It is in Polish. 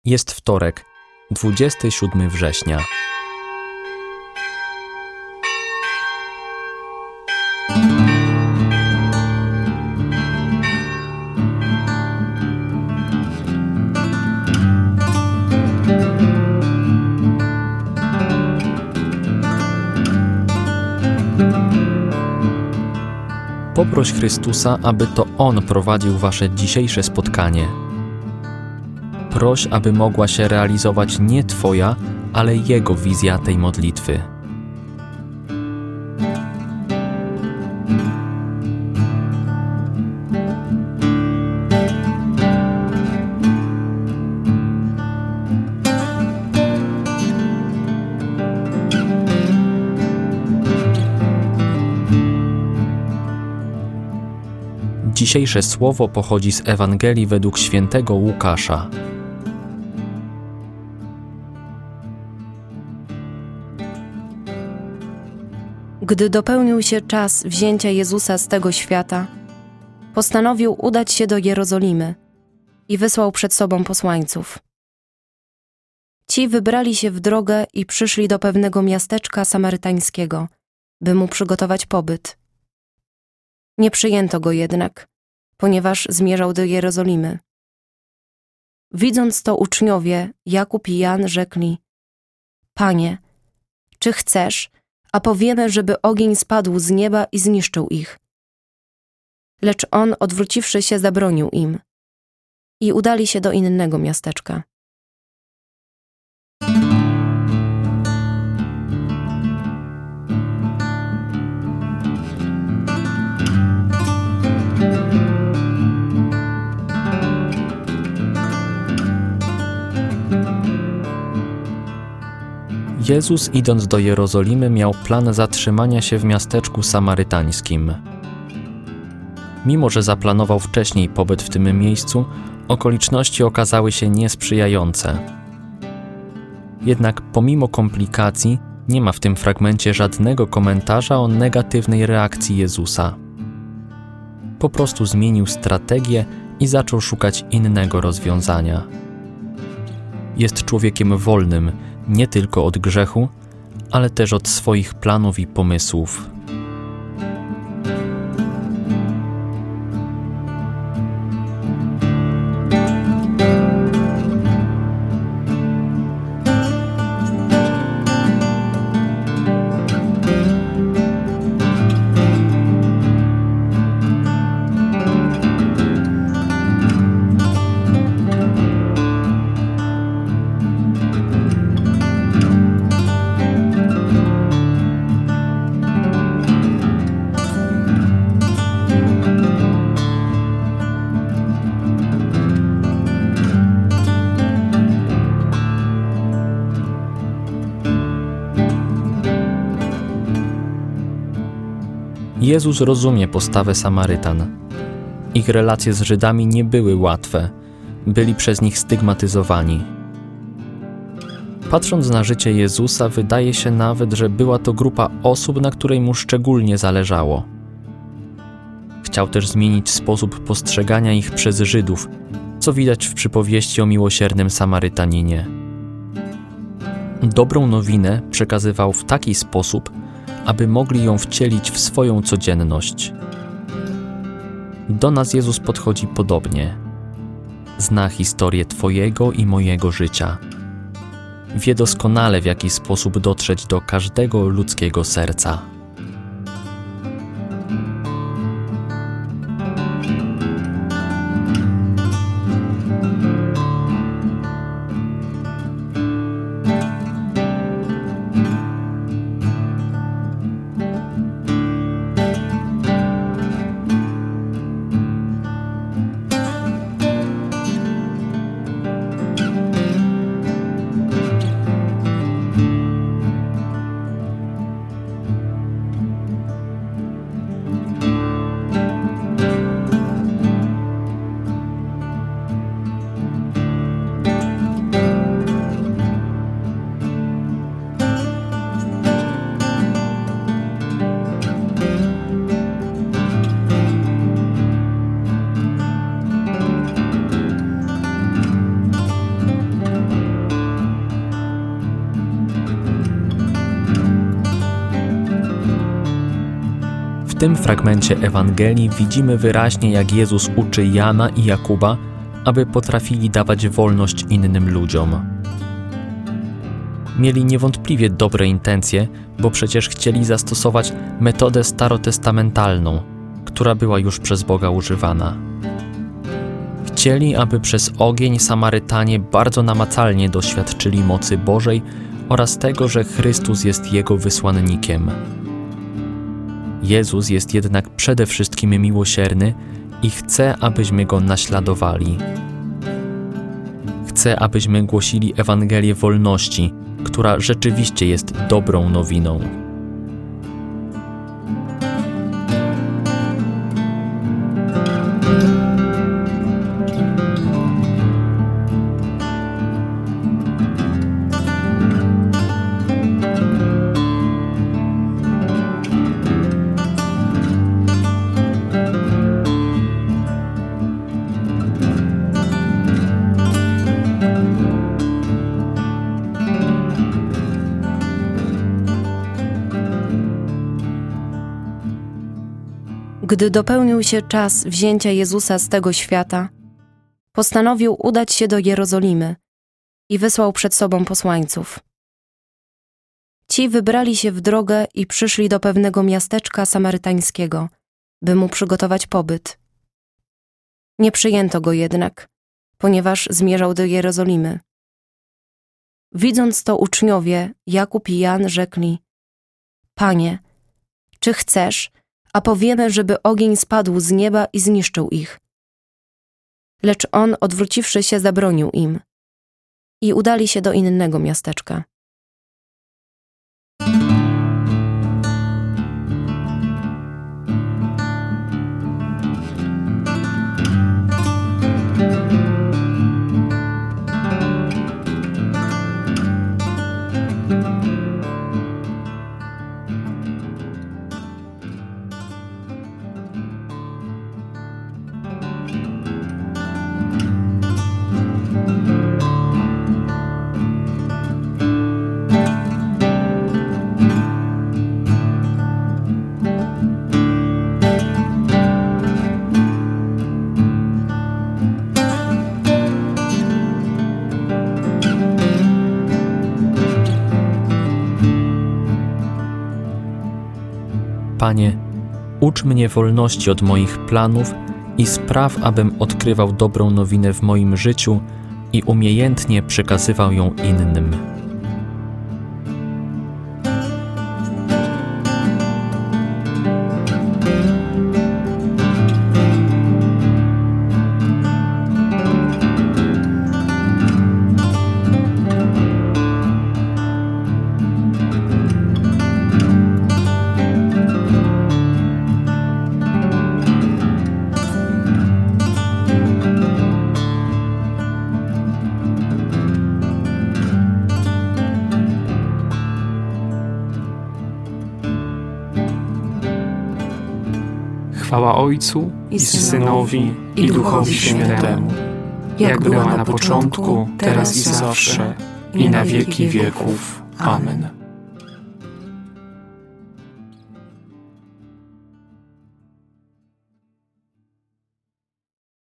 Jest wtorek, 27 września. Poproś Chrystusa, aby to On prowadził wasze dzisiejsze spotkanie. Proś, aby mogła się realizować nie Twoja, ale Jego wizja tej modlitwy. Dzisiejsze słowo pochodzi z Ewangelii według świętego Łukasza. Gdy dopełnił się czas wzięcia Jezusa z tego świata, postanowił udać się do Jerozolimy i wysłał przed sobą posłańców. Ci wybrali się w drogę i przyszli do pewnego miasteczka samarytańskiego, by mu przygotować pobyt. Nie przyjęto go jednak, ponieważ zmierzał do Jerozolimy. Widząc to uczniowie, Jakub i Jan rzekli: Panie, czy chcesz, a powiemy, żeby ogień spadł z nieba i zniszczył ich? Lecz on, odwróciwszy się, zabronił im i udali się do innego miasteczka. Jezus, idąc do Jerozolimy, miał plan zatrzymania się w miasteczku samarytańskim. Mimo że zaplanował wcześniej pobyt w tym miejscu, okoliczności okazały się niesprzyjające. Jednak pomimo komplikacji nie ma w tym fragmencie żadnego komentarza o negatywnej reakcji Jezusa. Po prostu zmienił strategię i zaczął szukać innego rozwiązania. Jest człowiekiem wolnym, nie tylko od grzechu, ale też od swoich planów i pomysłów. Jezus rozumie postawę Samarytan. Ich relacje z Żydami nie były łatwe, byli przez nich stygmatyzowani. Patrząc na życie Jezusa, wydaje się nawet, że była to grupa osób, na której mu szczególnie zależało. Chciał też zmienić sposób postrzegania ich przez Żydów, co widać w przypowieści o miłosiernym Samarytaninie. Dobrą nowinę przekazywał w taki sposób, aby mogli ją wcielić w swoją codzienność. Do nas Jezus podchodzi podobnie. Zna historię Twojego i mojego życia. Wie doskonale, w jaki sposób dotrzeć do każdego ludzkiego serca. tym fragmencie Ewangelii widzimy wyraźnie, jak Jezus uczy Jana i Jakuba, aby potrafili dawać wolność innym ludziom. Mieli niewątpliwie dobre intencje, bo przecież chcieli zastosować metodę starotestamentalną, która była już przez Boga używana. Chcieli, aby przez ogień Samarytanie bardzo namacalnie doświadczyli mocy Bożej oraz tego, że Chrystus jest Jego wysłannikiem. Jezus jest jednak przede wszystkim miłosierny i chce, abyśmy Go naśladowali. Chce, abyśmy głosili Ewangelię wolności, która rzeczywiście jest dobrą nowiną. Gdy dopełnił się czas wzięcia Jezusa z tego świata, postanowił udać się do Jerozolimy i wysłał przed sobą posłańców. Ci wybrali się w drogę i przyszli do pewnego miasteczka samarytańskiego, by mu przygotować pobyt. Nie przyjęto go jednak, ponieważ zmierzał do Jerozolimy. Widząc to uczniowie, Jakub i Jan rzekli: Panie, czy chcesz, a powiemy, żeby ogień spadł z nieba i zniszczył ich? Lecz on, odwróciwszy się, zabronił im i udali się do innego miasteczka. Panie, ucz mnie wolności od moich planów i spraw, abym odkrywał dobrą nowinę w moim życiu i umiejętnie przekazywał ją innym. Chwała Ojcu i Synowi, i Duchowi Świętemu, jak była na początku, teraz i zawsze, i na wieki wieków. Amen.